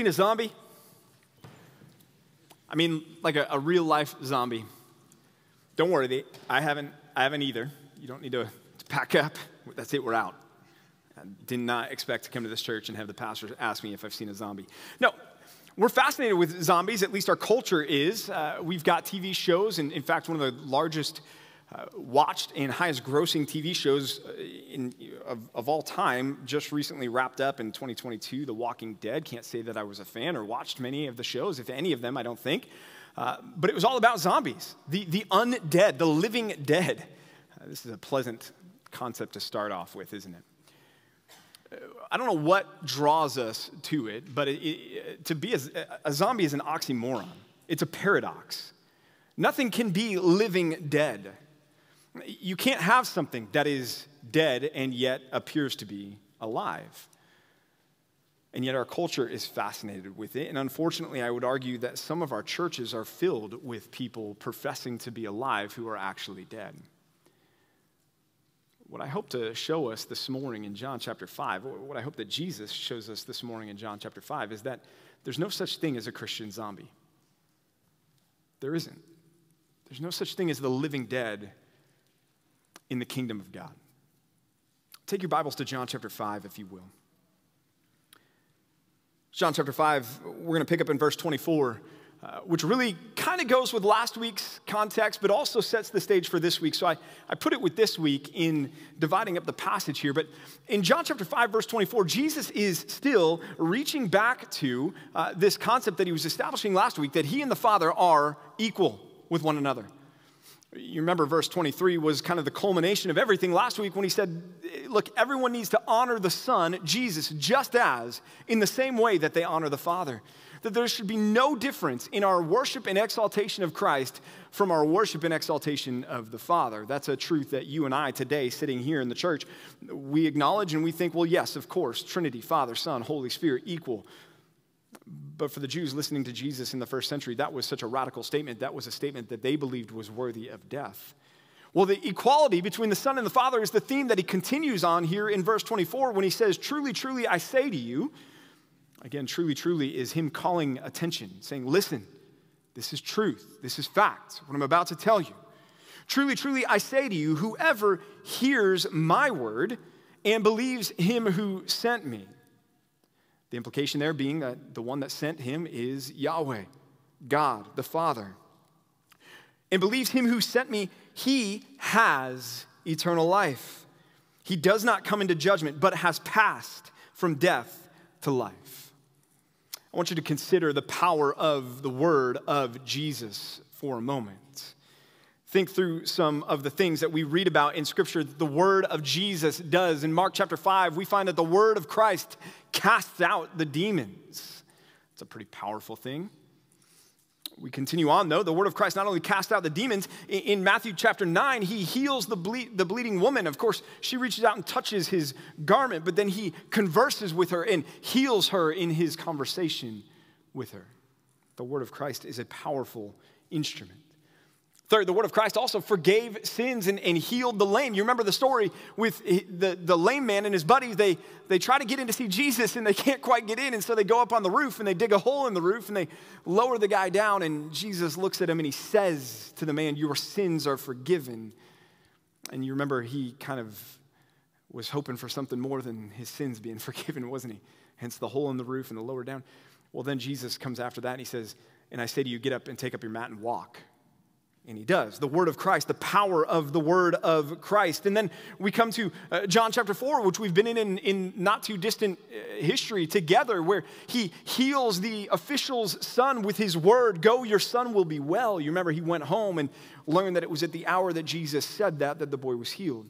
seen a zombie? I mean, like a real life zombie. Don't worry, I haven't either. You don't need to pack up. That's it, we're out. I did not expect to come to this church and have the pastor ask me if I've seen a zombie. No, we're fascinated with zombies, at least our culture is. We've got TV shows, and in fact, one of the largest watched and highest grossing TV shows of all time just recently wrapped up in 2022, The Walking Dead. Can't say that I was a fan or watched many of the shows, if any of them, I don't think. But it was all about zombies, the undead, the living dead. This is a pleasant concept to start off with, isn't it? I don't know what draws us to it, but to be a zombie is an oxymoron. It's a paradox. Nothing can be living dead. You can't have something that is dead and yet appears to be alive. And yet our culture is fascinated with it. And unfortunately, I would argue that some of our churches are filled with people professing to be alive who are actually dead. What I hope to show us this morning in John chapter 5, what I hope that Jesus shows us this morning in John chapter 5 is that there's no such thing as a Christian zombie. There isn't. There's no such thing as the living dead in the kingdom of God. Take your Bibles to John chapter 5, if you will. John chapter 5, we're going to pick up in verse 24, which really kind of goes with last week's context, but also sets the stage for this week. So I put it with this week in dividing up the passage here. But in John chapter 5, verse 24, Jesus is still reaching back to this concept that he was establishing last week, that he and the Father are equal with one another. You remember verse 23 was kind of the culmination of everything last week when he said, look, everyone needs to honor the Son, Jesus, just as in the same way that they honor the Father. That there should be no difference in our worship and exaltation of Christ from our worship and exaltation of the Father. That's a truth that you and I today, sitting here in the church, we acknowledge and we think, well, yes, of course, Trinity, Father, Son, Holy Spirit, equal. But for the Jews listening to Jesus in the first century, that was such a radical statement. That was a statement that they believed was worthy of death. Well, the equality between the Son and the Father is the theme that he continues on here in verse 24 when he says, truly, truly, I say to you. Again, truly, truly is him calling attention, saying, listen, this is truth. This is fact, what I'm about to tell you. Truly, truly, I say to you, whoever hears my word and believes him who sent me. The implication there being that the one that sent him is Yahweh, God, the Father. And believes him who sent me, he has eternal life. He does not come into judgment, but has passed from death to life. I want you to consider the power of the word of Jesus for a moment. Think through some of the things that we read about in Scripture that the word of Jesus does. In Mark chapter 5, we find that the word of Christ casts out the demons. It's a pretty powerful thing. We continue on, though. The word of Christ not only casts out the demons, in Matthew chapter 9, he heals the bleeding woman. Of course, she reaches out and touches his garment, but then he converses with her and heals her in his conversation with her. The word of Christ is a powerful instrument. Third, the word of Christ also forgave sins and healed the lame. You remember the story with the lame man and his buddies. They try to get in to see Jesus and they can't quite get in. And so they go up on the roof and they dig a hole in the roof and they lower the guy down. And Jesus looks at him and he says to the man, your sins are forgiven. And you remember he kind of was hoping for something more than his sins being forgiven, wasn't he? Hence the hole in the roof and the lower down. Well, then Jesus comes after that and he says, and I say to you, get up and take up your mat and walk. And he does. The word of Christ, the power of the word of Christ. And then we come to John chapter 4, which we've been in not too distant history together, where he heals the official's son with his word, go, your son will be well. You remember he went home and learned that it was at the hour that Jesus said that the boy was healed.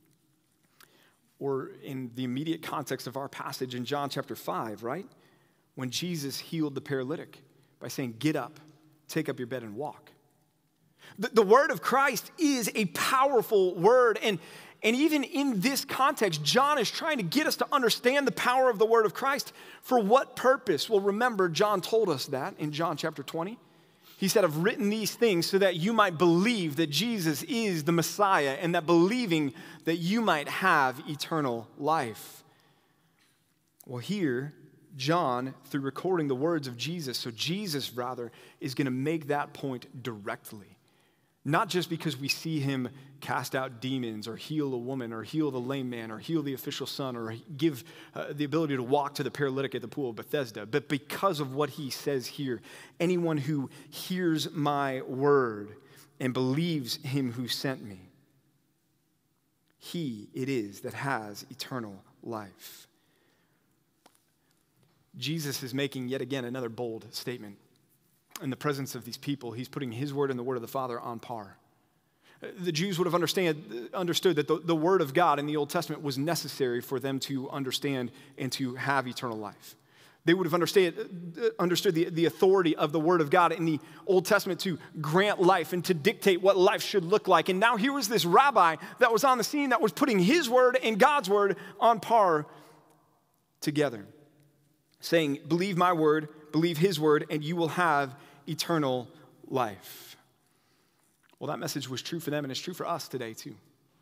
Or in the immediate context of our passage in John chapter 5, right? When Jesus healed the paralytic by saying, get up, take up your bed and walk. The word of Christ is a powerful word, and even in this context, John is trying to get us to understand the power of the word of Christ. For what purpose? Well, remember, John told us that in John chapter 20. He said, I've written these things so that you might believe that Jesus is the Messiah, and that believing that you might have eternal life. Well, here, John through recording the words of Jesus. So Jesus, rather, is going to make that point directly. Not just because we see him cast out demons or heal a woman or heal the lame man or heal the official son or give the ability to walk to the paralytic at the pool of Bethesda, but because of what he says here. Anyone who hears my word and believes him who sent me, he it is that has eternal life. Jesus is making yet again another bold statement. In the presence of these people, he's putting his word and the word of the Father on par. The Jews would have understood that the word of God in the Old Testament was necessary for them to understand and to have eternal life. They would have understood the authority of the word of God in the Old Testament to grant life and to dictate what life should look like. And now here was this rabbi that was on the scene that was putting his word and God's word on par together, saying, believe my word, believe his word, and you will have eternal life. Well, that message was true for them, and it's true for us today too.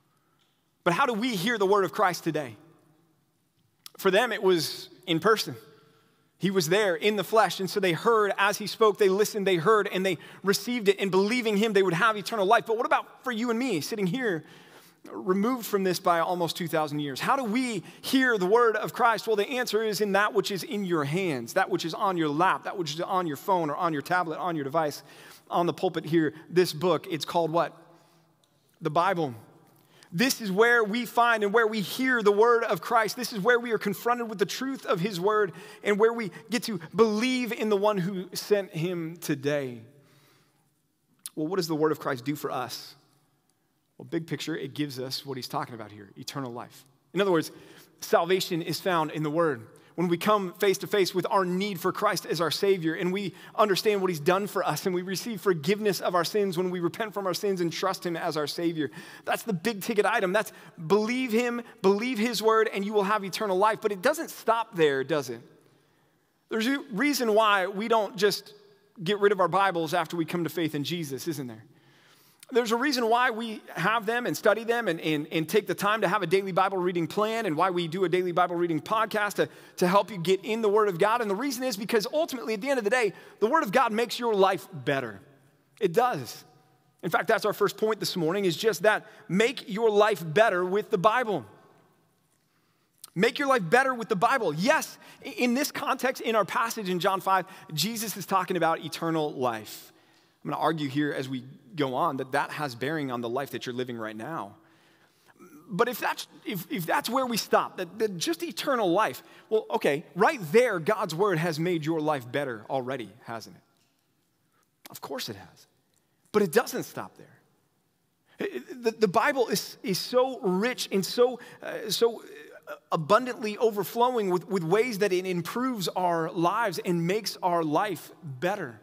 But how do we hear the word of Christ today? For them, it was in person. He was there in the flesh, and so they heard as he spoke, they listened, they heard, and they received it, and believing him, they would have eternal life. But what about for you and me, sitting here, removed from this by almost 2,000 years? How do we hear the word of Christ? Well, the answer is in that which is in your hands, that which is on your lap, that which is on your phone or on your tablet, on your device, on the pulpit here. This book, it's called what? The Bible. This is where we find and where we hear the word of Christ. This is where we are confronted with the truth of his word and where we get to believe in the one who sent him today. Well, what does the word of Christ do for us? Well, big picture, it gives us what he's talking about here, eternal life. In other words, salvation is found in the word. When we come face to face with our need for Christ as our Savior and we understand what he's done for us and we receive forgiveness of our sins when we repent from our sins and trust him as our Savior. That's the big ticket item. That's believe him, believe his word, and you will have eternal life. But it doesn't stop there, does it? There's a reason why we don't just get rid of our Bibles after we come to faith in Jesus, isn't there? There's a reason why we have them and study them and take the time to have a daily Bible reading plan and why we do a daily Bible reading podcast to help you get in the Word of God. And the reason is because ultimately, at the end of the day, the Word of God makes your life better. It does. In fact, that's our first point this morning is just that. Make your life better with the Bible. Make your life better with the Bible. Yes, in this context, in our passage in John 5, Jesus is talking about eternal life. I'm going to argue here as we go on that has bearing on the life that you're living right now. But if that's where we stop, that just eternal life, well, okay, right there, God's word has made your life better already, hasn't it? Of course it has. But it doesn't stop there. The Bible is so rich and so abundantly overflowing with ways that it improves our lives and makes our life better.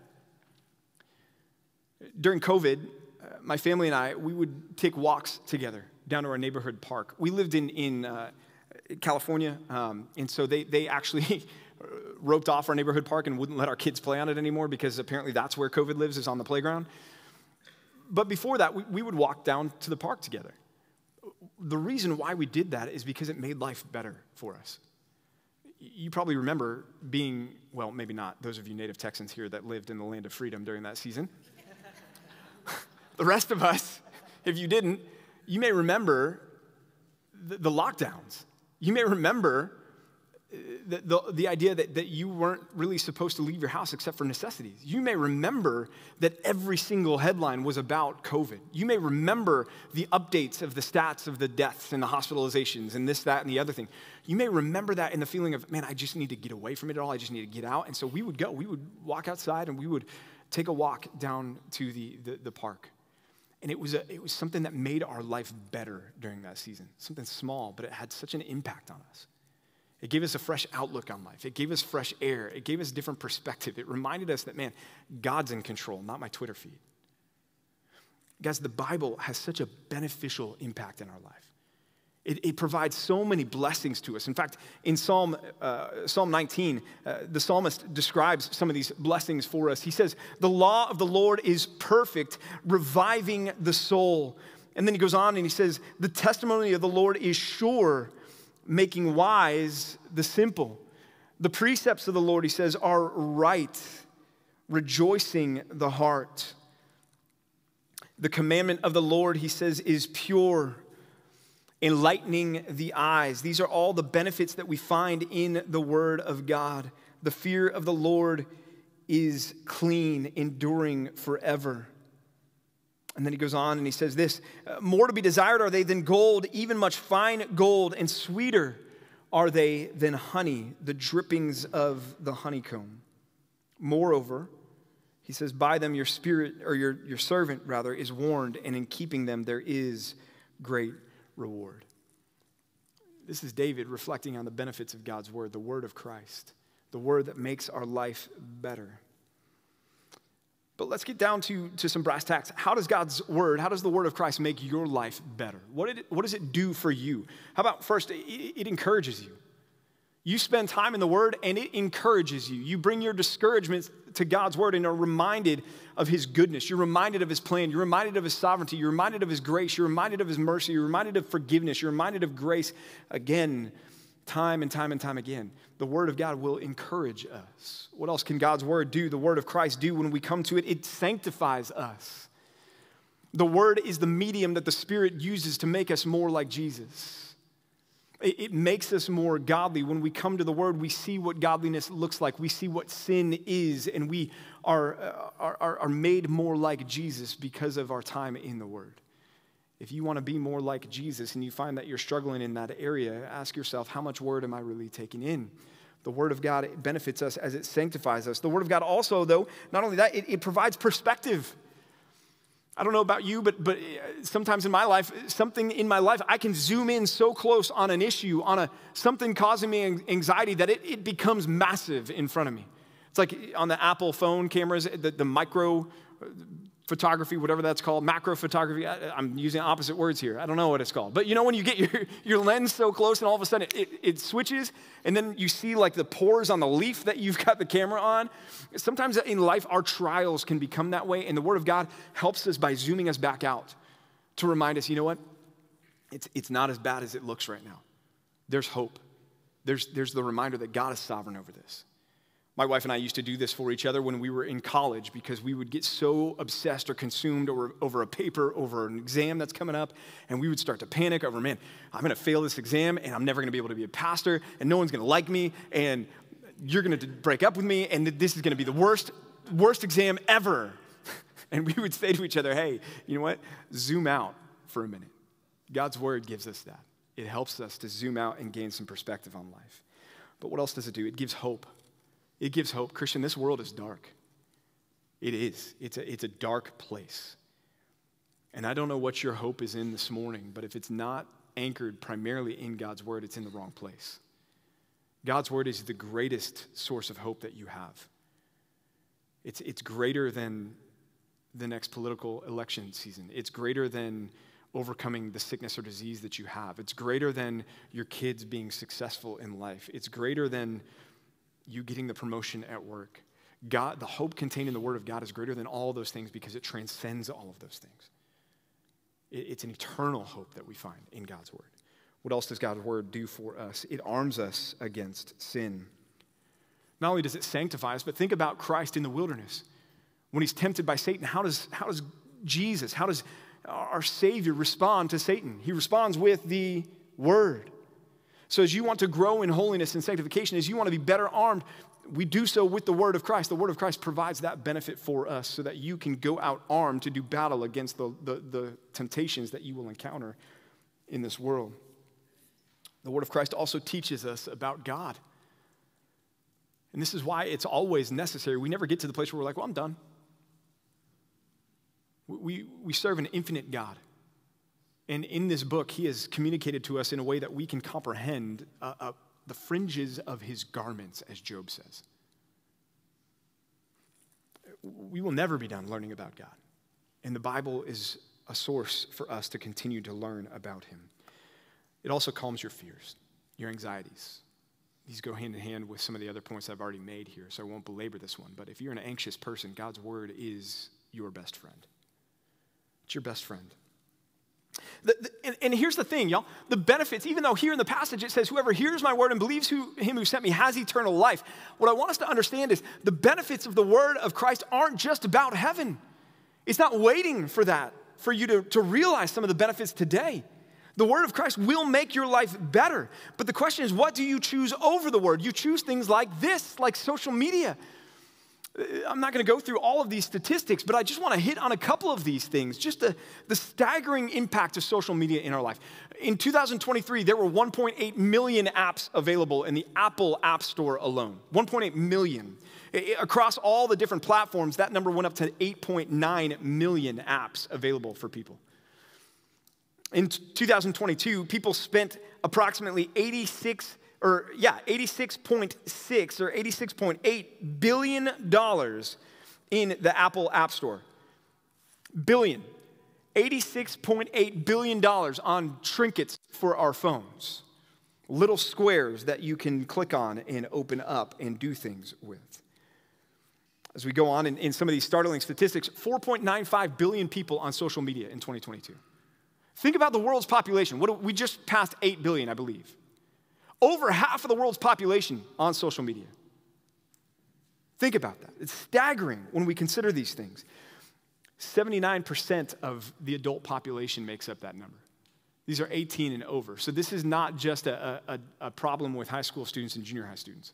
During COVID, my family and I, we would take walks together down to our neighborhood park. We lived in California, and so they actually roped off our neighborhood park and wouldn't let our kids play on it anymore because apparently that's where COVID lives, is on the playground. But before that, we would walk down to the park together. The reason why we did that is because it made life better for us. You probably remember being, well, maybe not, those of you native Texans here that lived in the land of freedom during that season. The rest of us, if you didn't, you may remember the lockdowns. You may remember the idea that you weren't really supposed to leave your house except for necessities. You may remember that every single headline was about COVID. You may remember the updates of the stats of the deaths and the hospitalizations and this, that, and the other thing. You may remember that and the feeling of, man, I just need to get away from it all. I just need to get out. And so we would walk outside and we would take a walk down to the park. And it was something that made our life better during that season. Something small, but it had such an impact on us. It gave us a fresh outlook on life. It gave us fresh air. It gave us a different perspective. It reminded us that, man, God's in control, not my Twitter feed. Guys, the Bible has such a beneficial impact in our life. It provides so many blessings to us. In fact, in Psalm 19, the psalmist describes some of these blessings for us. He says, the law of the Lord is perfect, reviving the soul. And then he goes on and he says, the testimony of the Lord is sure, making wise the simple. The precepts of the Lord, he says, are right, rejoicing the heart. The commandment of the Lord, he says, is pure, enlightening the eyes. These are all the benefits that we find in the Word of God. The fear of the Lord is clean, enduring forever. And then he goes on and he says this, more to be desired are they than gold, even much fine gold, and sweeter are they than honey, the drippings of the honeycomb. Moreover, he says, by them your spirit, or your servant rather, is warned, and in keeping them there is great reward. This is David reflecting on the benefits of God's word, the word of Christ, the word that makes our life better. But let's get down to some brass tacks. How does God's word, how does the word of Christ make your life better? What does it do for you? How about first, it encourages you. You spend time in the word and it encourages you. You bring your discouragements to God's word and are reminded of his goodness. You're reminded of his plan. You're reminded of his sovereignty. You're reminded of his grace. You're reminded of his mercy. You're reminded of forgiveness. You're reminded of grace again, time and time and time again. The word of God will encourage us. What else can God's word do? The word of Christ do when we come to it? It sanctifies us. The word is the medium that the Spirit uses to make us more like Jesus. It makes us more godly. When we come to the word, we see what godliness looks like. We see what sin is, and we are made more like Jesus because of our time in the word. If you want to be more like Jesus and you find that you're struggling in that area, ask yourself, how much word am I really taking in? The word of God benefits us as it sanctifies us. The word of God also, though, not only that, it provides perspective. I don't know about you, but sometimes in my life, something in my life, I can zoom in so close on an issue, on something causing me anxiety that it becomes massive in front of me. It's like on the Apple phone cameras, the micro photography, whatever that's called, macro photography. I'm using opposite words here. I don't know what it's called. But you know when you get your lens so close and all of a sudden it switches and then you see like the pores on the leaf that you've got the camera on? Sometimes in life our trials can become that way, and the Word of God helps us by zooming us back out to remind us, you know what? It's not as bad as it looks right now. There's hope. There's the reminder that God is sovereign over this. My wife and I used to do this for each other when we were in college because we would get so obsessed or consumed over a paper, over an exam that's coming up, and we would start to panic over, man, I'm going to fail this exam, and I'm never going to be able to be a pastor, and no one's going to like me, and you're going to break up with me, and this is going to be the worst exam ever. And we would say to each other, hey, you know what? Zoom out for a minute. God's word gives us that. It helps us to zoom out and gain some perspective on life. But what else does it do? It gives hope. It gives hope. Christian, this world is dark. It is. It's a dark place. And I don't know what your hope is in this morning, but if it's not anchored primarily in God's word, it's in the wrong place. God's word is the greatest source of hope that you have. It's greater than the next political election season. It's greater than overcoming the sickness or disease that you have. It's greater than your kids being successful in life. It's greater than you getting the promotion at work. God, the hope contained in the word of God is greater than all those things because it transcends all of those things. It's an eternal hope that we find in God's word. What else does God's word do for us? It arms us against sin. Not only does it sanctify us, but think about Christ in the wilderness. When he's tempted by Satan, how does Jesus, how does our Savior respond to Satan? He responds with the word. So as you want to grow in holiness and sanctification, as you want to be better armed, we do so with the word of Christ. The word of Christ provides that benefit for us so that you can go out armed to do battle against the temptations that you will encounter in this world. The word of Christ also teaches us about God. And this is why it's always necessary. We never get to the place where we're like, well, I'm done. We serve an infinite God. And in this book, he has communicated to us in a way that we can comprehend the fringes of his garments, as Job says. We will never be done learning about God. And the Bible is a source for us to continue to learn about him. It also calms your fears, your anxieties. These go hand in hand with some of the other points I've already made here, so I won't belabor this one. But if you're an anxious person, God's word is your best friend. It's your best friend. And here's the thing, y'all. The benefits, even though here in the passage it says, whoever hears my word and believes him who sent me has eternal life. What I want us to understand is the benefits of the word of Christ aren't just about heaven. It's not waiting for that, for you to realize some of the benefits today. The word of Christ will make your life better. But the question is, what do you choose over the word? You choose things like this, like social media. I'm not going to go through all of these statistics, but I just want to hit on a couple of these things, just the staggering impact of social media in our life. In 2023, there were 1.8 million apps available in the Apple App Store alone. 1.8 million. Across all the different platforms, that number went up to 8.9 million apps available for people. In 2022, people spent approximately 86.6 or $86.8 billion in the Apple App Store. Billion. $86.8 billion on trinkets for our phones. Little squares that you can click on and open up and do things with. As we go on in some of these startling statistics, 4.95 billion people on social media in 2022. Think about the world's population. We just passed 8 billion, I believe. Over half of the world's population on social media. Think about that. It's staggering when we consider these things. 79% of the adult population makes up that number. These are 18 and over. So this is not just a problem with high school students and junior high students.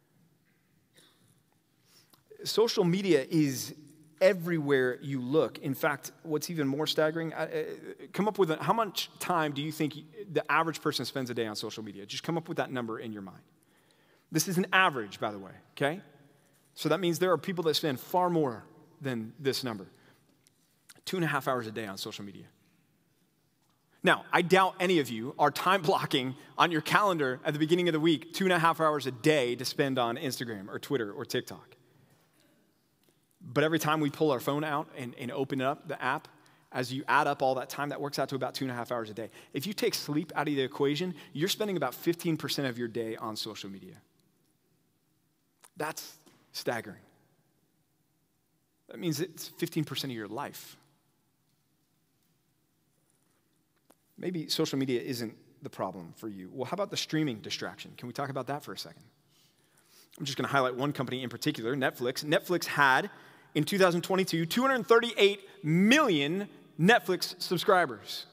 Social media is everywhere you look. In fact, what's even more staggering, come up with how much time do you think the average person spends a day on social media? Just come up with that number in your mind. This is an average, by the way, okay? So that means there are people that spend far more than this number. 2.5 hours a day on social media. Now, I doubt any of you are time blocking on your calendar at the beginning of the week 2.5 hours a day to spend on Instagram or Twitter or TikTok. But every time we pull our phone out and open up the app, as you add up all that time, that works out to about 2.5 hours a day. If you take sleep out of the equation, you're spending about 15% of your day on social media. That's staggering. That means it's 15% of your life. Maybe social media isn't the problem for you. Well, how about the streaming distraction? Can we talk about that for a second? I'm just going to highlight one company in particular, Netflix. Netflix had, in 2022, 238 million Netflix subscribers.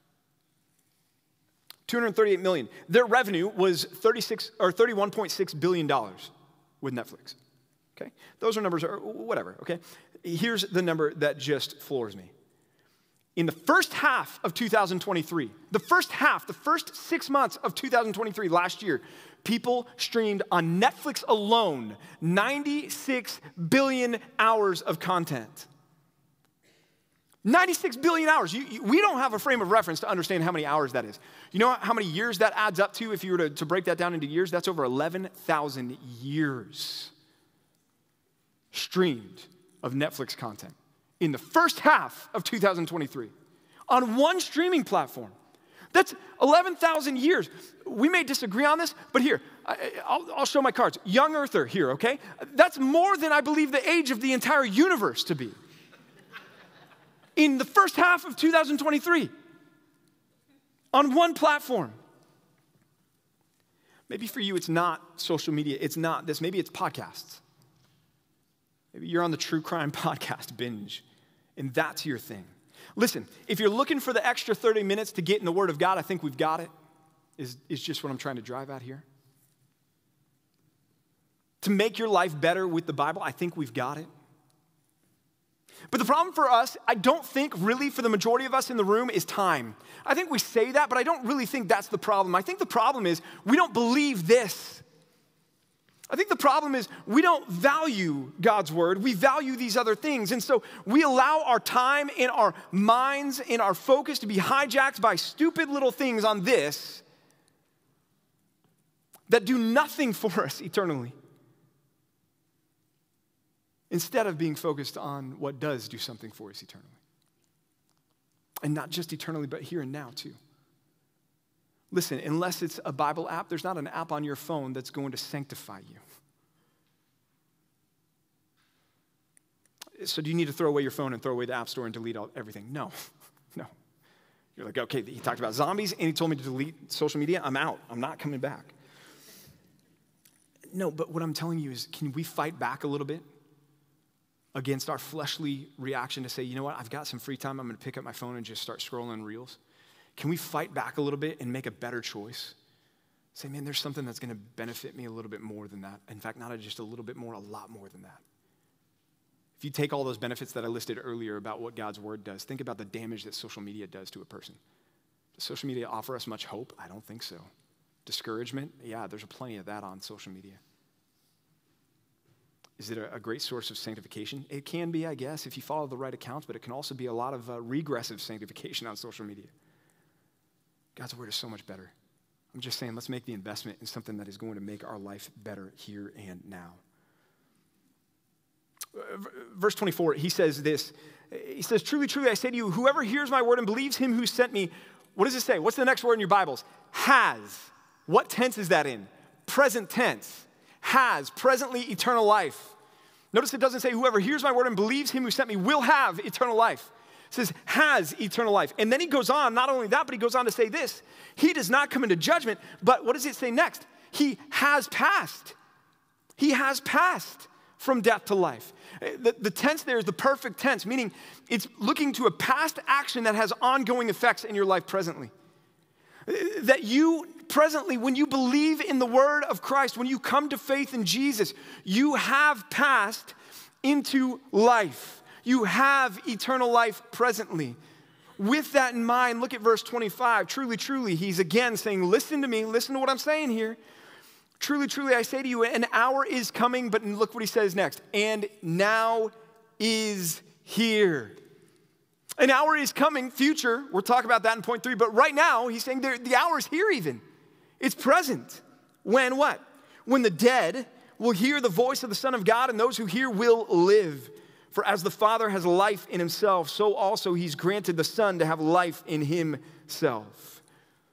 238 million. Their revenue was $31.6 billion with Netflix. Okay? Those are numbers, or whatever, okay? Here's the number that just floors me. In the first half of 2023, the first 6 months of 2023, last year, people streamed on Netflix alone 96 billion hours of content. 96 billion hours. We don't have a frame of reference to understand how many hours that is. You know how many years that adds up to if you were to break that down into years? That's over 11,000 years streamed of Netflix content in the first half of 2023 on one streaming platform. That's 11,000 years. We may disagree on this, but here, I'll show my cards. Young earther here, okay? That's more than I believe the age of the entire universe to be. In the first half of 2023, on one platform. Maybe for you, it's not social media. It's not this. Maybe it's podcasts. Maybe you're on the true crime podcast binge, and that's your thing. Listen, if you're looking for the extra 30 minutes to get in the Word of God, I think we've got it, is just what I'm trying to drive at here. To make your life better with the Bible, I think we've got it. But the problem for us, I don't think really for the majority of us in the room, is time. I think we say that, but I don't really think that's the problem. I think the problem is we don't believe this. I think the problem is we don't value God's word. We value these other things. And so we allow our time and our minds and our focus to be hijacked by stupid little things on this that do nothing for us eternally, instead of being focused on what does do something for us eternally. And not just eternally, but here and now too. Listen, unless it's a Bible app, there's not an app on your phone that's going to sanctify you. So do you need to throw away your phone and throw away the app store and delete everything? No. You're like, okay, he talked about zombies and he told me to delete social media. I'm out. I'm not coming back. No, but what I'm telling you is, can we fight back a little bit against our fleshly reaction to say, you know what, I've got some free time. I'm going to pick up my phone and just start scrolling reels. Can we fight back a little bit and make a better choice? Say, man, there's something that's going to benefit me a little bit more than that. In fact, not just a little bit more, a lot more than that. If you take all those benefits that I listed earlier about what God's word does, think about the damage that social media does to a person. Does social media offer us much hope? I don't think so. Discouragement? Yeah, there's plenty of that on social media. Is it a great source of sanctification? It can be, I guess, if you follow the right accounts, but it can also be a lot of regressive sanctification on social media. God's word is so much better. I'm just saying, let's make the investment in something that is going to make our life better here and now. Verse 24, he says this. He says, truly, truly, I say to you, whoever hears my word and believes him who sent me, what does it say? What's the next word in your Bibles? Has. What tense is that in? Present tense. Has, presently, eternal life. Notice it doesn't say whoever hears my word and believes him who sent me will have eternal life. It says has eternal life. And then he goes on, not only that, but he goes on to say this. He does not come into judgment, but what does it say next? He has passed. He has passed from death to life. The tense there is the perfect tense, meaning it's looking to a past action that has ongoing effects in your life presently. That you presently, when you believe in the word of Christ, when you come to faith in Jesus, you have passed into life. You have eternal life presently. With that in mind, look at verse 25. Truly, truly, he's again saying, listen to me, listen to what I'm saying here. Truly, truly, I say to you, an hour is coming, but look what he says next. And now is here. An hour is coming, future. We'll talk about that in point 3. But right now, he's saying the hour is here even. It's present. When what? When the dead will hear the voice of the Son of God, and those who hear will live. For as the Father has life in himself, so also he's granted the Son to have life in himself.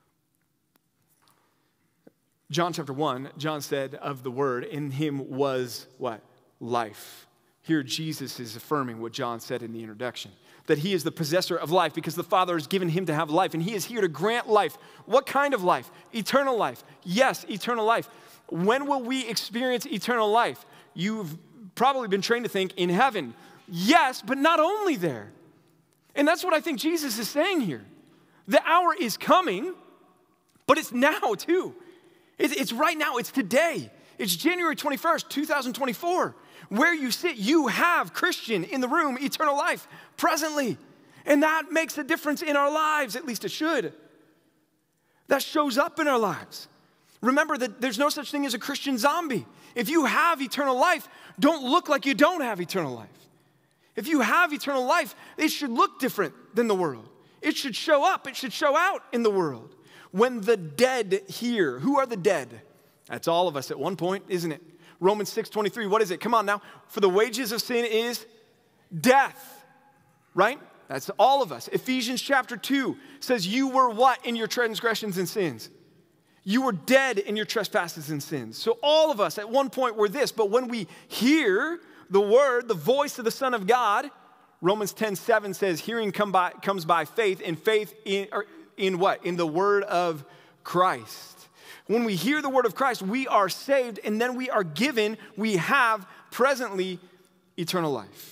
John chapter 1, John said of the Word, in him was what? Life. Here Jesus is affirming what John said in the introduction, that he is the possessor of life because the Father has given him to have life, and he is here to grant life. What kind of life? Eternal life. Yes, eternal life. When will we experience eternal life? You've probably been trained to think in heaven. Yes, but not only there. And that's what I think Jesus is saying here. The hour is coming, but it's now too. It's right now, it's today. It's January 21st, 2024. Where you sit, you have, Christian, in the room, eternal life, presently. And that makes a difference in our lives, at least it should. That shows up in our lives. Remember that there's no such thing as a Christian zombie. If you have eternal life, don't look like you don't have eternal life. If you have eternal life, it should look different than the world. It should show up, it should show out in the world. When the dead hear, who are the dead? That's all of us at one point, isn't it? Romans 6:23, what is it? Come on now. For the wages of sin is death, right? That's all of us. Ephesians chapter 2 says you were what in your transgressions and sins? You were dead in your trespasses and sins. So all of us at one point were this, but when we hear the word, the voice of the Son of God, Romans 10:7 says hearing comes by faith, and faith in what? In the word of Christ. When we hear the word of Christ, we are saved, and then we are given, we have presently eternal life.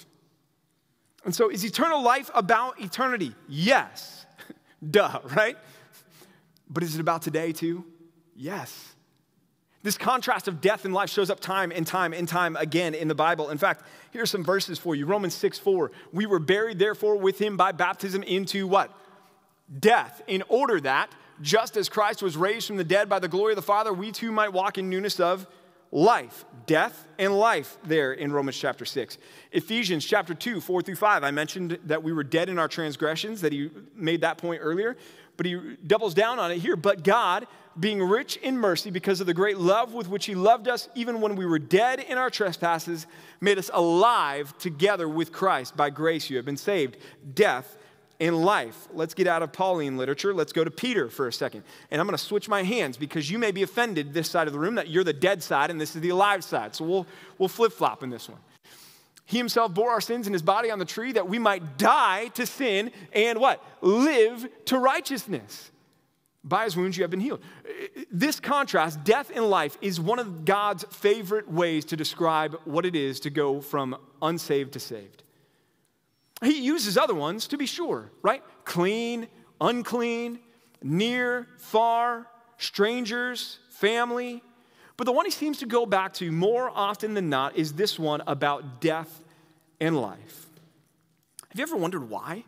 And so is eternal life about eternity? Yes. Duh, right? But is it about today too? Yes. This contrast of death and life shows up time and time and time again in the Bible. In fact, here's some verses for you. Romans 6:4. We were buried, therefore, with him by baptism into what? Death, in order that, just as Christ was raised from the dead by the glory of the Father, we too might walk in newness of life. Death and life there in Romans chapter 6. Ephesians chapter 2, 4-5. I mentioned that we were dead in our transgressions, that he made that point earlier, but he doubles down on it here. But God, being rich in mercy because of the great love with which he loved us, even when we were dead in our trespasses, made us alive together with Christ. By grace you have been saved. Death and life. Let's get out of Pauline literature. Let's go to Peter for a second. And I'm going to switch my hands because you may be offended this side of the room that you're the dead side and this is the alive side. So we'll flip-flop in this one. He himself bore our sins in his body on the tree that we might die to sin and what? Live to righteousness. By his wounds you have been healed. This contrast, death and life, is one of God's favorite ways to describe what it is to go from unsaved to saved. He uses other ones to be sure, right? Clean, unclean, near, far, strangers, family. But the one he seems to go back to more often than not is this one about death and life. Have you ever wondered why?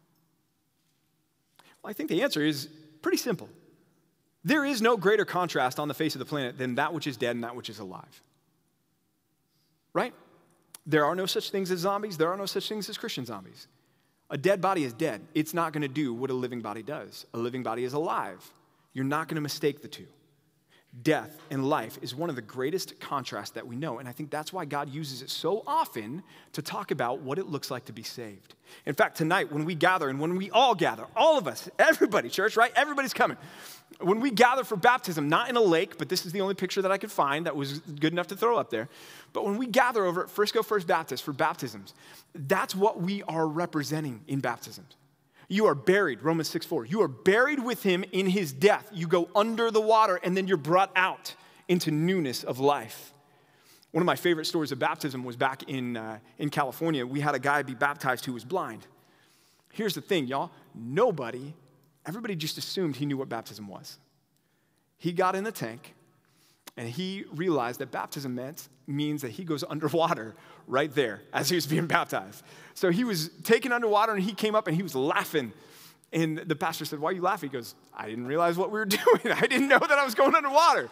Well, I think the answer is pretty simple. There is no greater contrast on the face of the planet than that which is dead and that which is alive. Right? There are no such things as zombies. There are no such things as Christian zombies. A dead body is dead. It's not going to do what a living body does. A living body is alive. You're not going to mistake the two. Death and life is one of the greatest contrasts that we know, and I think that's why God uses it so often to talk about what it looks like to be saved. In fact, tonight when we gather, and when we all gather, all of us, everybody, church, right? Everybody's coming. When we gather for baptism, not in a lake, but this is the only picture that I could find that was good enough to throw up there, but when we gather over at Frisco First Baptist for baptisms, that's what we are representing in baptisms. You are buried, Romans 6:4. You are buried with him in his death. You go under the water, and then you're brought out into newness of life. One of my favorite stories of baptism was back in California. We had a guy be baptized who was blind. Here's the thing, y'all. Everybody just assumed he knew what baptism was. He got in the tank, and he realized that baptism means that he goes underwater right there as he was being baptized. So he was taken underwater, and he came up, and he was laughing. And the pastor said, "Why are you laughing?" He goes, "I didn't realize what we were doing. I didn't know that I was going underwater."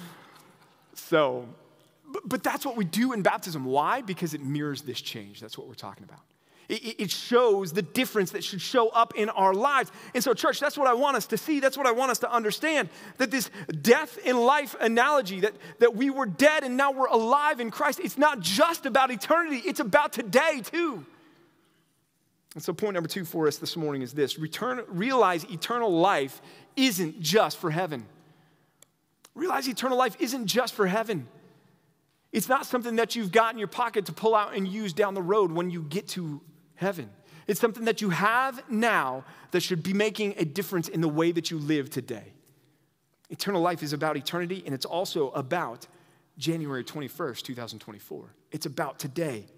So, but that's what we do in baptism. Why? Because it mirrors this change. That's what we're talking about. It shows the difference that should show up in our lives. And so, church, that's what I want us to see. That's what I want us to understand, that this death and life analogy, that we were dead and now we're alive in Christ, it's not just about eternity. It's about today, too. And so point number 2 for us this morning is this. Realize eternal life isn't just for heaven. Realize eternal life isn't just for heaven. It's not something that you've got in your pocket to pull out and use down the road when you get to heaven. It's something that you have now that should be making a difference in the way that you live today. Eternal life is about eternity, and it's also about January 21st, 2024. It's about today.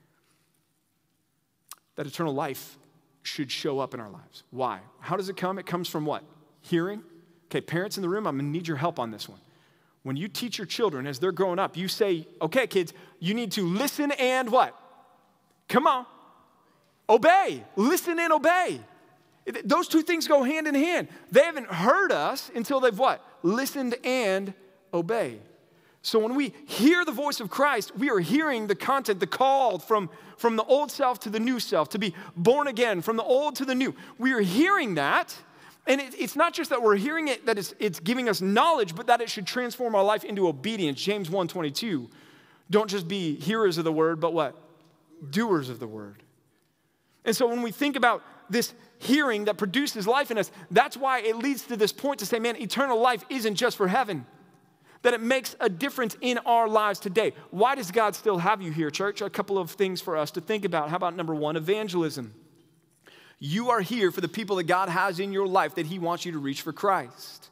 That eternal life should show up in our lives. Why? How does it come? It comes from what? Hearing. Okay, parents in the room, I'm going to need your help on this one. When you teach your children as they're growing up, you say, okay, kids, you need to listen and what? Come on. Obey. Listen and obey. Those two things go hand in hand. They haven't heard us until they've what? Listened and obey. So when we hear the voice of Christ, we are hearing the content, the call from the old self to the new self, to be born again, from the old to the new. We are hearing that. And it's not just that we're hearing it, that it's giving us knowledge, but that it should transform our life into obedience. James 1:22, don't just be hearers of the word, but what? Doers of the word. And so when we think about this hearing that produces life in us, that's why it leads to this point to say, man, eternal life isn't just for heaven. That it makes a difference in our lives today. Why does God still have you here, church? A couple of things for us to think about. How about number 1, evangelism? You are here for the people that God has in your life that he wants you to reach for Christ.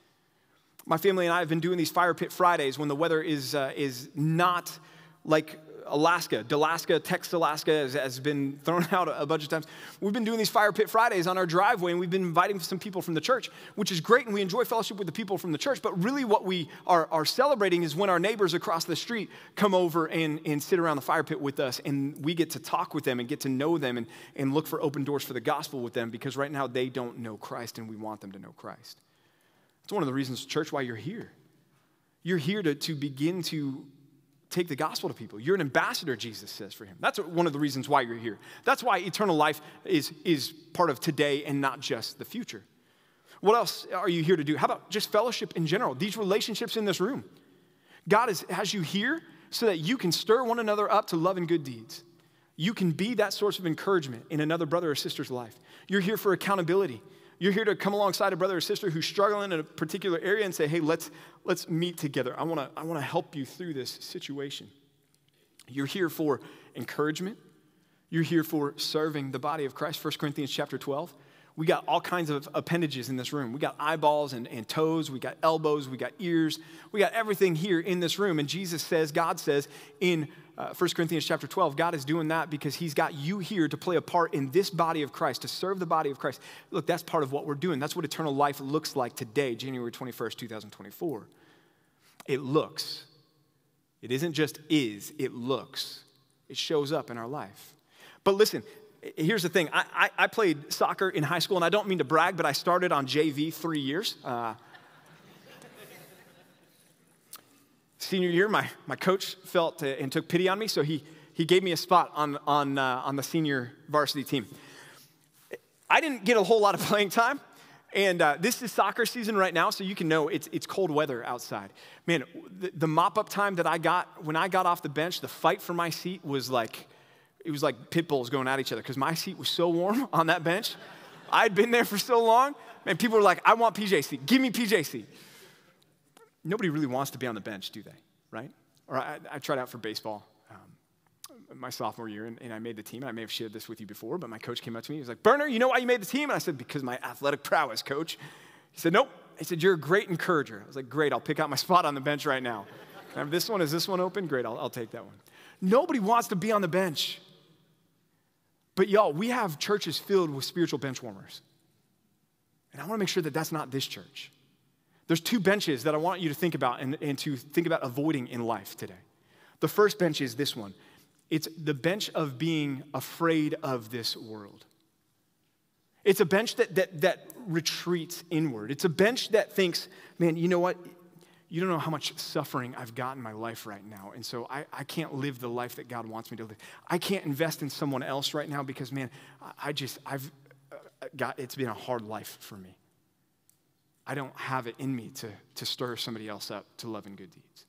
My family and I have been doing these Fire Pit Fridays when the weather is not like Alaska. Dalaska, Tex-Alaska has been thrown out a bunch of times. We've been doing these Fire Pit Fridays on our driveway, and we've been inviting some people from the church, which is great, and we enjoy fellowship with the people from the church. But really what we are celebrating is when our neighbors across the street come over and sit around the fire pit with us, and we get to talk with them and get to know them and look for open doors for the gospel with them, because right now they don't know Christ, and we want them to know Christ. It's one of the reasons, church, why you're here. You're here to begin to take the gospel to people. You're an ambassador, Jesus says, for him. That's one of the reasons why you're here. That's why eternal life is part of today and not just the future. What else are you here to do? How about just fellowship in general? These relationships in this room. God has you here so that you can stir one another up to love and good deeds. You can be that source of encouragement in another brother or sister's life. You're here for accountability. You're here to come alongside a brother or sister who's struggling in a particular area and say, hey, let's meet together. I want to help you through this situation. You're here for encouragement. You're here for serving the body of Christ. 1 Corinthians chapter 12. We got all kinds of appendages in this room. We got eyeballs and toes. We got elbows. We got ears. We got everything here in this room. And Jesus says, God says in 1 Corinthians chapter 12, God is doing that because he's got you here to play a part in this body of Christ, to serve the body of Christ. Look, that's part of what we're doing. That's what eternal life looks like today, January 21st, 2024. It looks. It isn't just is, it looks. It shows up in our life. But listen, here's the thing. I played soccer in high school, and I don't mean to brag, but I started on JV 3 years. Senior year, my coach felt and took pity on me, so he gave me a spot on the senior varsity team. I didn't get a whole lot of playing time, and this is soccer season right now, so you can know it's cold weather outside. Man, the mop-up time that I got, when I got off the bench, the fight for my seat was like, it was like pit bulls going at each other because my seat was so warm on that bench. I'd been there for so long. Man, people were like, I want PJ seat. Give me PJ seat. Nobody really wants to be on the bench, do they? Right? Or I tried out for baseball my sophomore year, and I made the team. And I may have shared this with you before, but my coach came up to me. He was like, Burner, you know why you made the team? And I said, because my athletic prowess, coach. He said, nope. He said, you're a great encourager. I was like, great. I'll pick out my spot on the bench right now. Can I have this one? Is this one open? Great. I'll take that one. Nobody wants to be on the bench. But y'all, we have churches filled with spiritual bench warmers. And I want to make sure that that's not this church. There's 2 benches that I want you to think about and to think about avoiding in life today. The first bench is this one. It's the bench of being afraid of this world. It's a bench that retreats inward. It's a bench that thinks, man, you know what? You don't know how much suffering I've got in my life right now. And so I can't live the life that God wants me to live. I can't invest in someone else right now because, man, it's been a hard life for me. I don't have it in me to stir somebody else up to love and good deeds.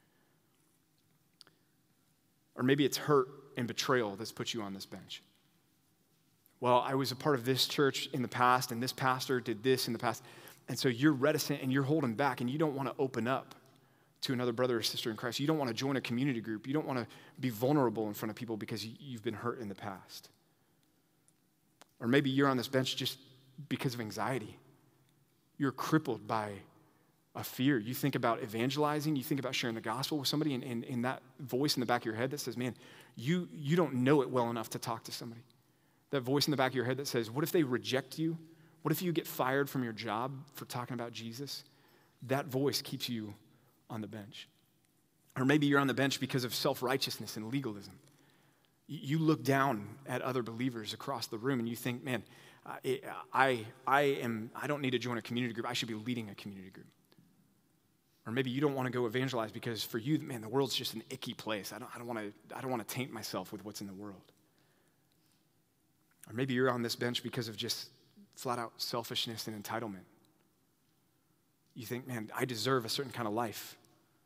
Or maybe it's hurt and betrayal that's put you on this bench. Well, I was a part of this church in the past, and this pastor did this in the past. And so you're reticent and you're holding back and you don't want to open up to another brother or sister in Christ. You don't want to join a community group. You don't want to be vulnerable in front of people because you've been hurt in the past. Or maybe you're on this bench just because of anxiety. You're crippled by a fear. You think about evangelizing. You think about sharing the gospel with somebody and that voice in the back of your head that says, man, you don't know it well enough to talk to somebody. That voice in the back of your head that says, what if they reject you? What if you get fired from your job for talking about Jesus? That voice keeps you on the bench. Or maybe you're on the bench because of self-righteousness and legalism. You look down at other believers across the room and you think, man, I don't need to join a community group. I should be leading a community group. Or maybe you don't want to go evangelize because for you, man, the world's just an icky place. I don't want to taint myself with what's in the world. Or maybe you're on this bench because of just flat out selfishness and entitlement. You think, man, I deserve a certain kind of life.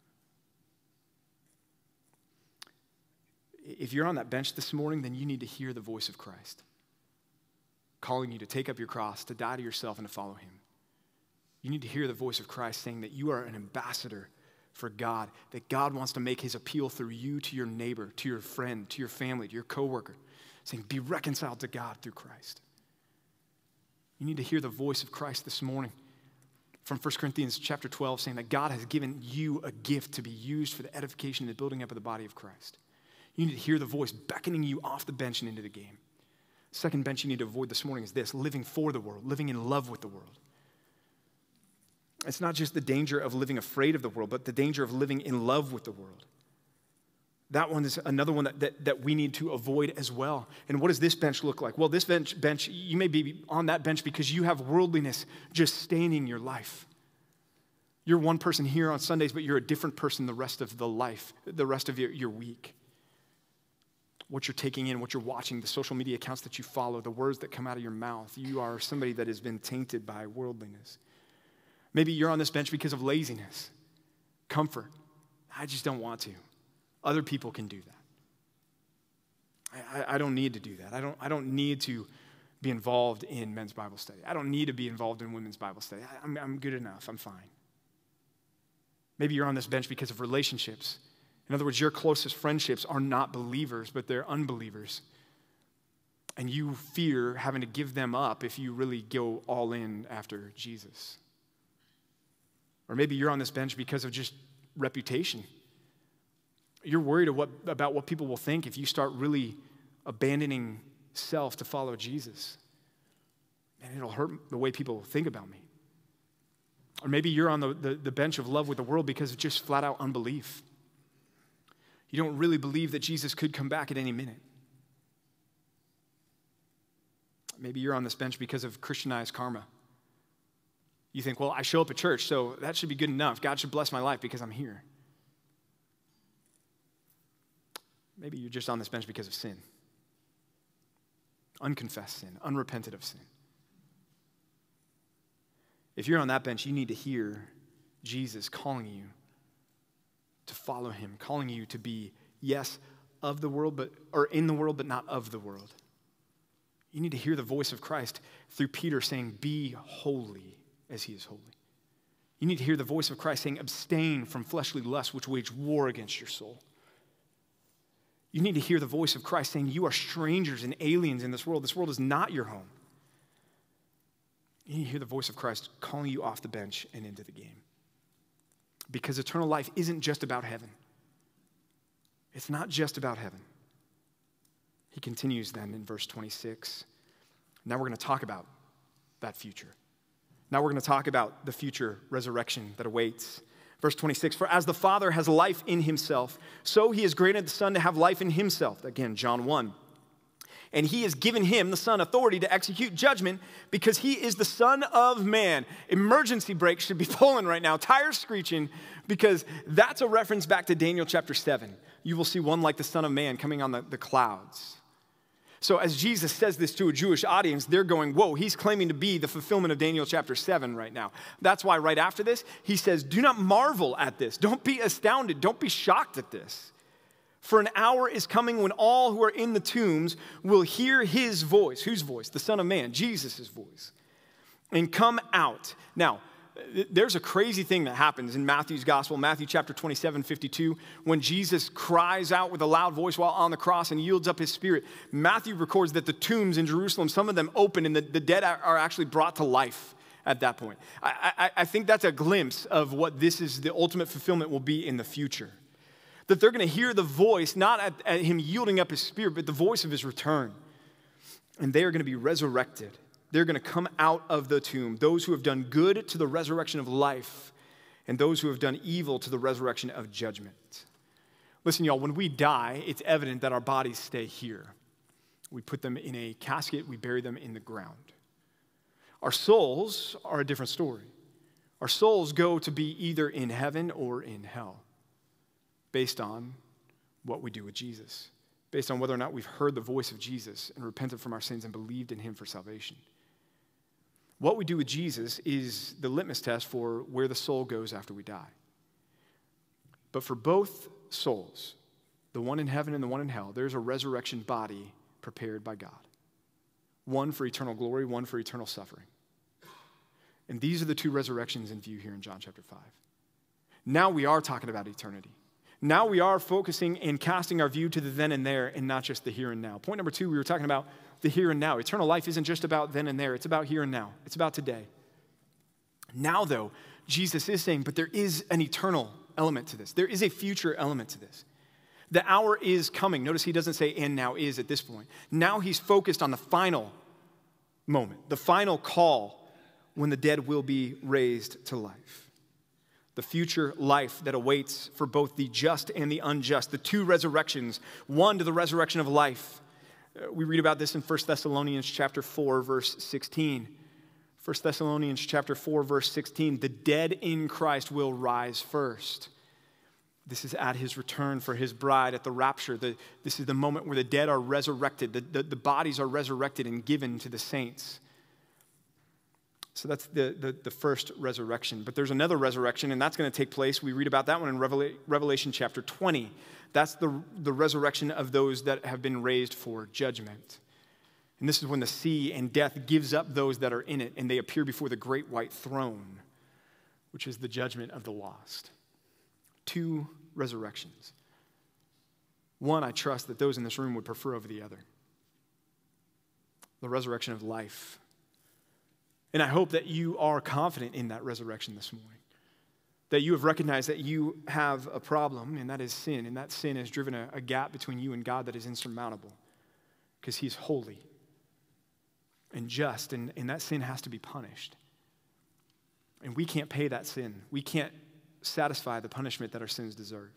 If you're on that bench this morning, then you need to hear the voice of Christ calling you to take up your cross, to die to yourself, and to follow him. You need to hear the voice of Christ saying that you are an ambassador for God, that God wants to make his appeal through you to your neighbor, to your friend, to your family, to your coworker, saying, be reconciled to God through Christ. You need to hear the voice of Christ this morning from 1 Corinthians chapter 12 saying that God has given you a gift to be used for the edification and the building up of the body of Christ. You need to hear the voice beckoning you off the bench and into the game. Second bench you need to avoid this morning is this: living for the world, living in love with the world. It's not just the danger of living afraid of the world, but the danger of living in love with the world. That one is another one that we need to avoid as well. And what does this bench look like? Well, this bench, you may be on that bench because you have worldliness just staining your life. You're one person here on Sundays, but you're a different person the rest of the rest of your week. What you're taking in, what you're watching, the social media accounts that you follow, the words that come out of your mouth. You are somebody that has been tainted by worldliness. Maybe you're on this bench because of laziness, comfort. I just don't want to. Other people can do that. I don't need to do that. I don't need to be involved in men's Bible study. I don't need to be involved in women's Bible study. I'm good enough. I'm fine. Maybe you're on this bench because of relationships In other words, your closest friendships are not believers, but they're unbelievers. And you fear having to give them up if you really go all in after Jesus. Or maybe you're on this bench because of just reputation. You're worried about what people will think if you start really abandoning self to follow Jesus. And it'll hurt the way people think about me. Or maybe you're on the bench of love with the world because of just flat out unbelief. You don't really believe that Jesus could come back at any minute. Maybe you're on this bench because of Christianized karma. You think, well, I show up at church, so that should be good enough. God should bless my life because I'm here. Maybe you're just on this bench because of sin. Unconfessed sin, unrepented of sin. If you're on that bench, you need to hear Jesus calling you to follow him, calling you to be, yes, of the world, or in the world, but not of the world. You need to hear the voice of Christ through Peter saying, be holy as he is holy. You need to hear the voice of Christ saying, abstain from fleshly lusts which wage war against your soul. You need to hear the voice of Christ saying, you are strangers and aliens in this world. This world is not your home. You need to hear the voice of Christ calling you off the bench and into the game. Because eternal life isn't just about heaven. It's not just about heaven. He continues then in verse 26. Now we're going to talk about that future. Now we're going to talk about the future resurrection that awaits. Verse 26, for as the Father has life in himself, so he has granted the Son to have life in himself. Again, John 1. And he has given him, the Son, authority to execute judgment because he is the Son of Man. Emergency brakes should be pulling right now, tires screeching, because that's a reference back to Daniel chapter 7. You will see one like the Son of Man coming on the clouds. So as Jesus says this to a Jewish audience, they're going, whoa, he's claiming to be the fulfillment of Daniel chapter 7 right now. That's why right after this, he says, do not marvel at this. Don't be astounded. Don't be shocked at this. For an hour is coming when all who are in the tombs will hear his voice. Whose voice? The Son of Man, Jesus' voice. And come out. Now, there's a crazy thing that happens in Matthew's gospel, Matthew chapter 27, 52, when Jesus cries out with a loud voice while on the cross and yields up his spirit. Matthew records that the tombs in Jerusalem, some of them open and the dead are actually brought to life at that point. I think that's a glimpse of what this is, the ultimate fulfillment will be in the future. That they're going to hear the voice, not at him yielding up his spirit, but the voice of his return. And they are going to be resurrected. They're going to come out of the tomb. Those who have done good to the resurrection of life, and those who have done evil to the resurrection of judgment. Listen, y'all, when we die, it's evident that our bodies stay here. We put them in a casket, we bury them in the ground. Our souls are a different story. Our souls go to be either in heaven or in hell, based on what we do with Jesus, based on whether or not we've heard the voice of Jesus and repented from our sins and believed in him for salvation. What we do with Jesus is the litmus test for where the soul goes after we die. But for both souls, the one in heaven and the one in hell, there's a resurrection body prepared by God. One for eternal glory, one for eternal suffering. And these are the two resurrections in view here in John chapter 5. Now we are talking about eternity. Now we are focusing and casting our view to the then and there and not just the here and now. Point number 2, we were talking about the here and now. Eternal life isn't just about then and there. It's about here and now. It's about today. Now, though, Jesus is saying, but there is an eternal element to this. There is a future element to this. The hour is coming. Notice he doesn't say and now is at this point. Now he's focused on the final moment, the final call when the dead will be raised to life. The future life that awaits for both the just and the unjust, the two resurrections, one to the resurrection of life. We read about this in 1 Thessalonians chapter 4, verse 16. 1 Thessalonians chapter 4, verse 16, the dead in Christ will rise first. This is at his return for his bride at the rapture. This is the moment where the dead are resurrected. The bodies are resurrected and given to the saints. So that's the first resurrection. But there's another resurrection, and that's going to take place. We read about that one in Revelation chapter 20. That's the resurrection of those that have been raised for judgment. And this is when the sea and death gives up those that are in it, and they appear before the great white throne, which is the judgment of the lost. Two resurrections. one I trust that those in this room would prefer over the other. The resurrection of life. And I hope that you are confident in that resurrection this morning. That you have recognized that you have a problem, and that is sin. And that sin has driven a gap between you and God that is insurmountable. Because he's holy and just, and that sin has to be punished. And we can't pay that sin. We can't satisfy the punishment that our sins deserve.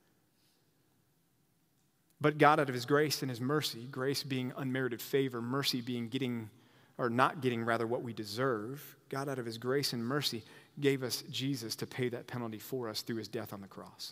But God, out of his grace and his mercy, grace being unmerited favor, mercy being not getting what we deserve, God, out of his grace and mercy, gave us Jesus to pay that penalty for us through his death on the cross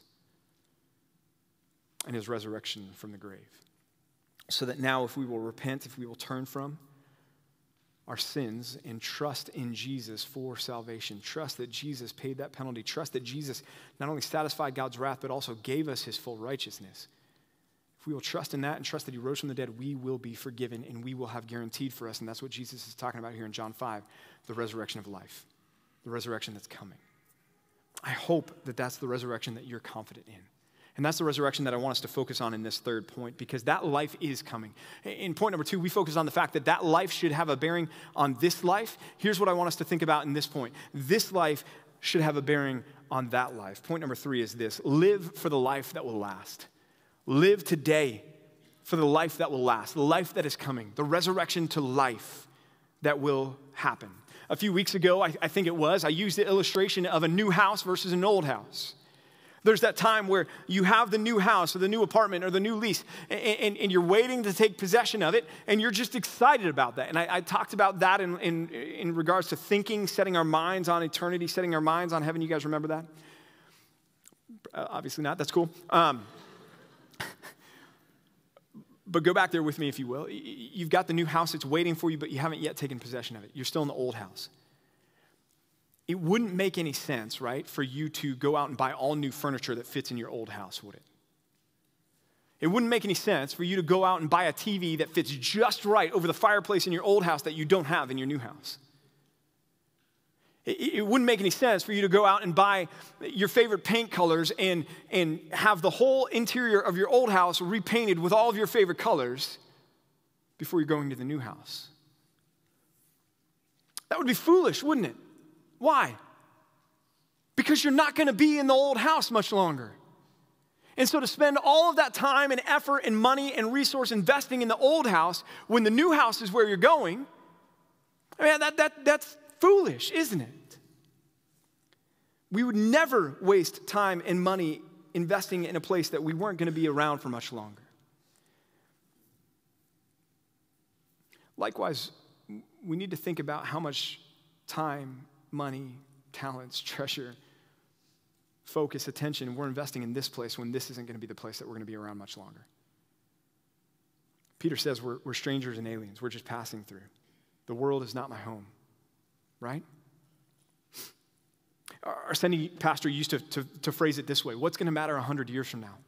and his resurrection from the grave. So that now, if we will repent, if we will turn from our sins and trust in Jesus for salvation, trust that Jesus paid that penalty, trust that Jesus not only satisfied God's wrath, but also gave us his full righteousness. If we will trust in that and trust that he rose from the dead, we will be forgiven and we will have guaranteed for us, and that's what Jesus is talking about here in John 5, the resurrection of life, the resurrection that's coming. I hope that that's the resurrection that you're confident in. And that's the resurrection that I want us to focus on in this third point, because that life is coming. In point number 2, we focus on the fact that that life should have a bearing on this life. Here's what I want us to think about in this point. This life should have a bearing on that life. Point number 3 is this: live for the life that will last. Live today for the life that will last, the life that is coming, the resurrection to life that will happen. A few weeks ago, I think it was, I used the illustration of a new house versus an old house. There's that time where you have the new house or the new apartment or the new lease, and you're waiting to take possession of it, and you're just excited about that. And I talked about that in regards to thinking, setting our minds on eternity, setting our minds on heaven. You guys remember that? Obviously not. That's cool. But go back there with me, if you will. You've got the new house. It's waiting for you, but you haven't yet taken possession of it. You're still in the old house. It wouldn't make any sense, right, for you to go out and buy all new furniture that fits in your old house, would it? It wouldn't make any sense for you to go out and buy a TV that fits just right over the fireplace in your old house that you don't have in your new house. It wouldn't make any sense for you to go out and buy your favorite paint colors and have the whole interior of your old house repainted with all of your favorite colors before you're going to the new house. That would be foolish, wouldn't it? Why? Because you're not going to be in the old house much longer. And so to spend all of that time and effort and money and resource investing in the old house when the new house is where you're going, I mean, that's foolish, isn't it? We would never waste time and money investing in a place that we weren't going to be around for much longer. Likewise, we need to think about how much time, money, talents, treasure, focus, attention we're investing in this place when this isn't going to be the place that we're going to be around much longer. Peter says we're strangers and aliens. We're just passing through. The world is not my home, right? Our Sunday pastor used to phrase it this way: what's going to matter 100 years from now?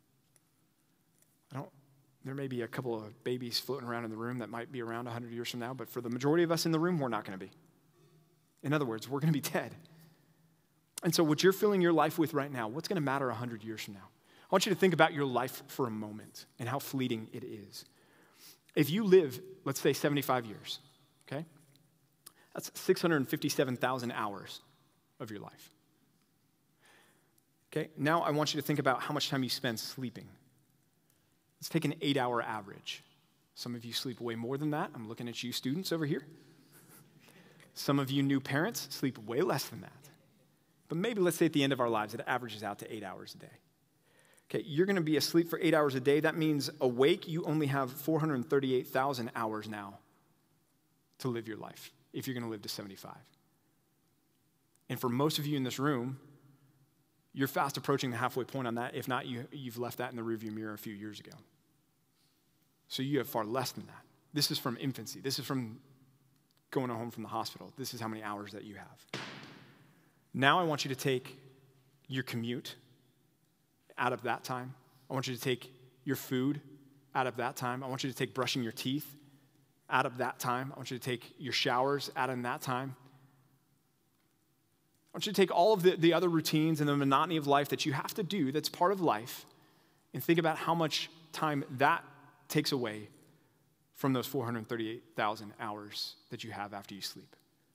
There may be a couple of babies floating around in the room that might be around 100 years from now, but for the majority of us in the room, we're not going to be. In other words, we're going to be dead. And so what you're filling your life with right now, what's going to matter 100 years from now? I want you to think about your life for a moment and how fleeting it is. If you live, let's say 75 years, okay? That's 657,000 hours of your life. Okay, now I want you to think about how much time you spend sleeping. Let's take an 8-hour average. Some of you sleep way more than that. I'm looking at you students over here. Some of you new parents sleep way less than that. But maybe let's say at the end of our lives, it averages out to 8 hours a day. Okay, you're going to be asleep for 8 hours a day. That means awake, you only have 438,000 hours now to live your life if you're going to live to 75. And for most of you in this room, you're fast approaching the halfway point on that. If not, you've left that in the rearview mirror a few years ago. So you have far less than that. This is from infancy. This is from going home from the hospital. This is how many hours that you have. Now I want you to take your commute out of that time. I want you to take your food out of that time. I want you to take brushing your teeth out of that time. I want you to take your showers out of that time. I want you to take all of the other routines and the monotony of life that you have to do that's part of life and think about how much time that takes away from those 438,000 hours that you have after you sleep.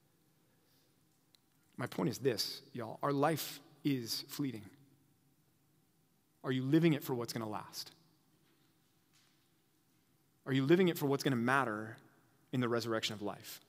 My point is this, y'all. Our life is fleeting. Are you living it for what's going to last? Are you living it for what's going to matter in the resurrection of life?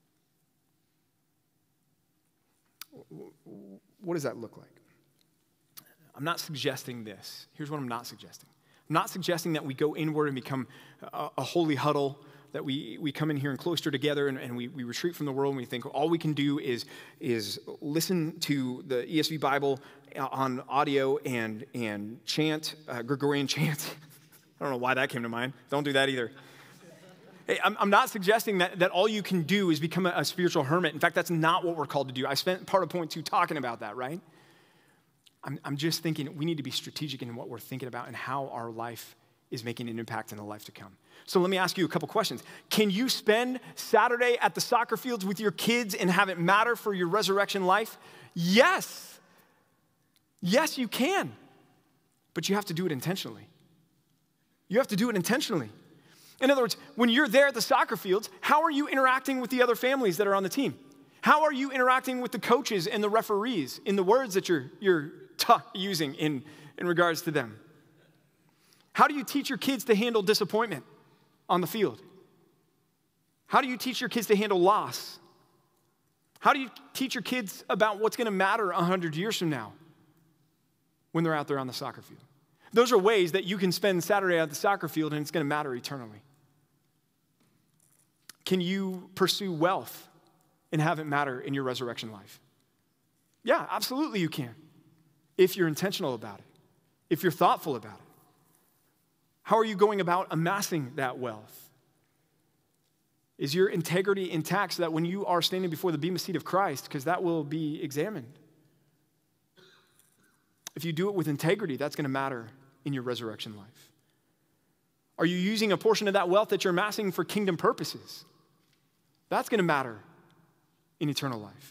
What does that look like? I'm not suggesting this. Here's what I'm not suggesting. I'm not suggesting that we go inward and become a holy huddle, that we come in here and cloister together and we retreat from the world and we think all we can do is listen to the ESV Bible on audio and chant, Gregorian chants. I don't know why that came to mind. Don't do that either. Hey, I'm not suggesting that all you can do is become a spiritual hermit. In fact, that's not what we're called to do. I spent part of point 2 talking about that, right? I'm just thinking we need to be strategic in what we're thinking about and how our life is making an impact in the life to come. So let me ask you a couple questions. Can you spend Saturday at the soccer fields with your kids and have it matter for your resurrection life? Yes. Yes, you can. But you have to do it intentionally. You have to do it intentionally. In other words, when you're there at the soccer fields, how are you interacting with the other families that are on the team? How are you interacting with the coaches and the referees in the words that you're using in regards to them? How do you teach your kids to handle disappointment on the field? How do you teach your kids to handle loss? How do you teach your kids about what's going to matter 100 years from now when they're out there on the soccer field? Those are ways that you can spend Saturday at the soccer field and it's going to matter eternally. Can you pursue wealth and have it matter in your resurrection life? Yeah, absolutely you can. If you're intentional about it, if you're thoughtful about it. How are you going about amassing that wealth? Is your integrity intact so that when you are standing before the bema seat of Christ, because that will be examined, if you do it with integrity, that's going to matter in your resurrection life. Are you using a portion of that wealth that you're amassing for kingdom purposes? That's going to matter in eternal life.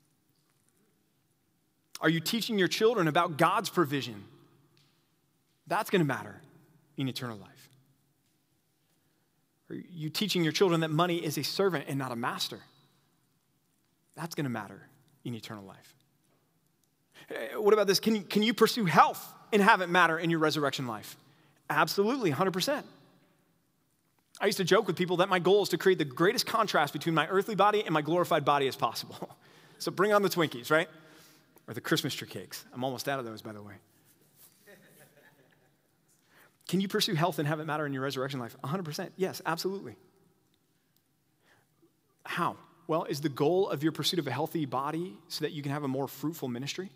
Are you teaching your children about God's provision? That's going to matter in eternal life. Are you teaching your children that money is a servant and not a master? That's going to matter in eternal life. What about this? Can you pursue health and have it matter in your resurrection life? Absolutely, 100%. I used to joke with people that my goal is to create the greatest contrast between my earthly body and my glorified body as possible. So bring on the Twinkies, right? Or the Christmas tree cakes. I'm almost out of those, by the way. Can you pursue health and have it matter in your resurrection life? 100%. Yes, absolutely. How? Well, is the goal of your pursuit of a healthy body so that you can have a more fruitful ministry?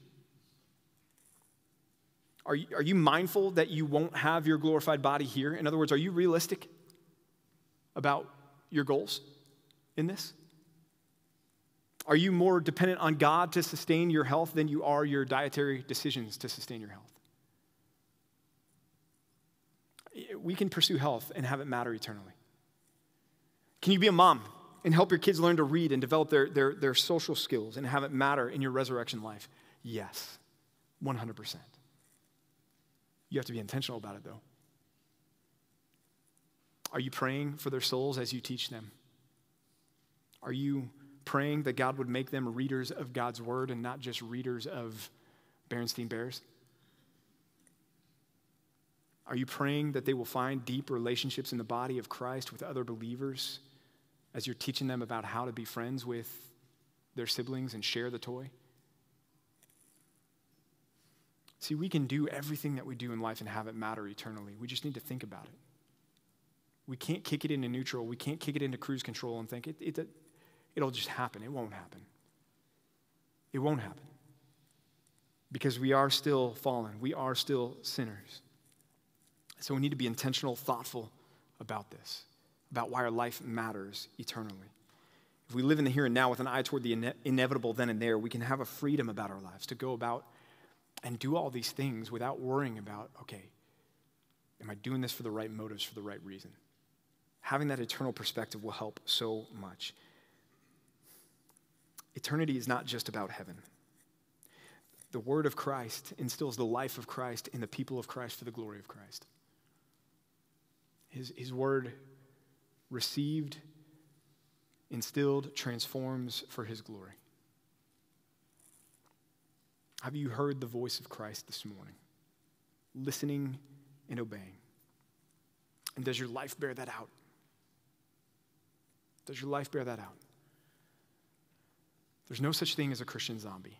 Are you mindful that you won't have your glorified body here? In other words, are you realistic about your goals in this? Are you more dependent on God to sustain your health than you are your dietary decisions to sustain your health? We can pursue health and have it matter eternally. Can you be a mom and help your kids learn to read and develop their social skills and have it matter in your resurrection life? Yes, 100%. You have to be intentional about it, though. Are you praying for their souls as you teach them? Are you praying that God would make them readers of God's word and not just readers of Berenstain Bears? Are you praying that they will find deep relationships in the body of Christ with other believers as you're teaching them about how to be friends with their siblings and share the toy? See, we can do everything that we do in life and have it matter eternally. We just need to think about it. We can't kick it into neutral. We can't kick it into cruise control and think it'll just happen. It won't happen. It won't happen. Because we are still fallen. We are still sinners. So we need to be intentional, thoughtful about this, about why our life matters eternally. If we live in the here and now with an eye toward the inevitable then and there, we can have a freedom about our lives to go about and do all these things without worrying about, okay, am I doing this for the right motives, for the right reason? Having that eternal perspective will help so much. Eternity is not just about heaven. The word of Christ instills the life of Christ in the people of Christ for the glory of Christ. His word received, instilled, transforms for his glory. Have you heard the voice of Christ this morning? Listening and obeying. And does your life bear that out? Does your life bear that out? There's no such thing as a Christian zombie.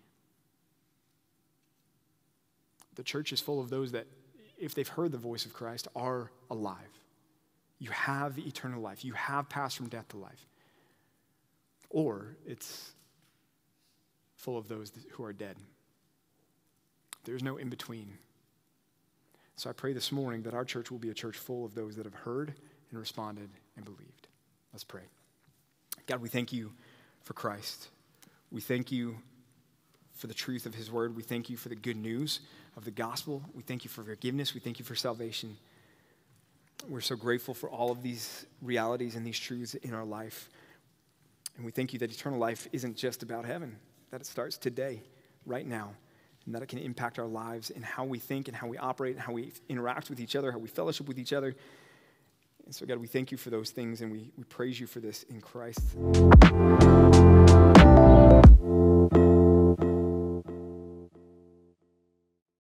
The church is full of those that, if they've heard the voice of Christ, are alive. You have eternal life. You have passed from death to life. Or it's full of those who are dead. There's no in-between. So I pray this morning that our church will be a church full of those that have heard and responded and believed. Let's pray. God, we thank you for Christ. We thank you for the truth of his word. We thank you for the good news of the gospel. We thank you for forgiveness. We thank you for salvation. We're so grateful for all of these realities and these truths in our life. And we thank you that eternal life isn't just about heaven, that it starts today, right now, and that it can impact our lives in how we think and how we operate and how we interact with each other, how we fellowship with each other. And so, God, we thank you for those things, and we praise you for this in Christ.